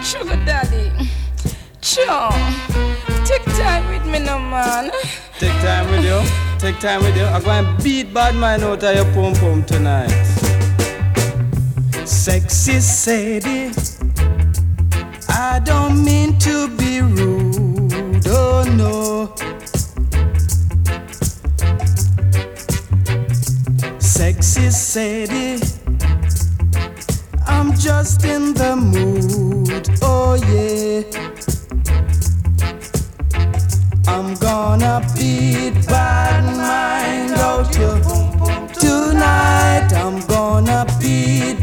Sugar daddy. Sure. Take time with me no man. Take time with you. Take time with you. I'm going to beat bad man out of your pum pum tonight. Sexy Sadie, I don't mean to be rude, oh no. Sexy Sadie, I'm just in the mood, oh yeah. I'm gonna beat bad mind out you tonight. I'm gonna beat